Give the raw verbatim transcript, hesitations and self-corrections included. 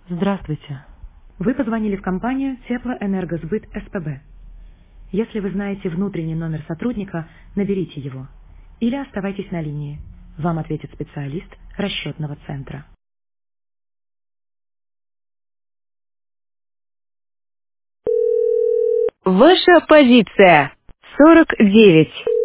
Здравствуйте. Вы позвонили в компанию Теплоэнергосбыт СПБ. Если вы знаете внутренний номер сотрудника, наберите его. Или оставайтесь на линии. Вам ответит специалист расчетного центра. Ваша позиция сорок девять.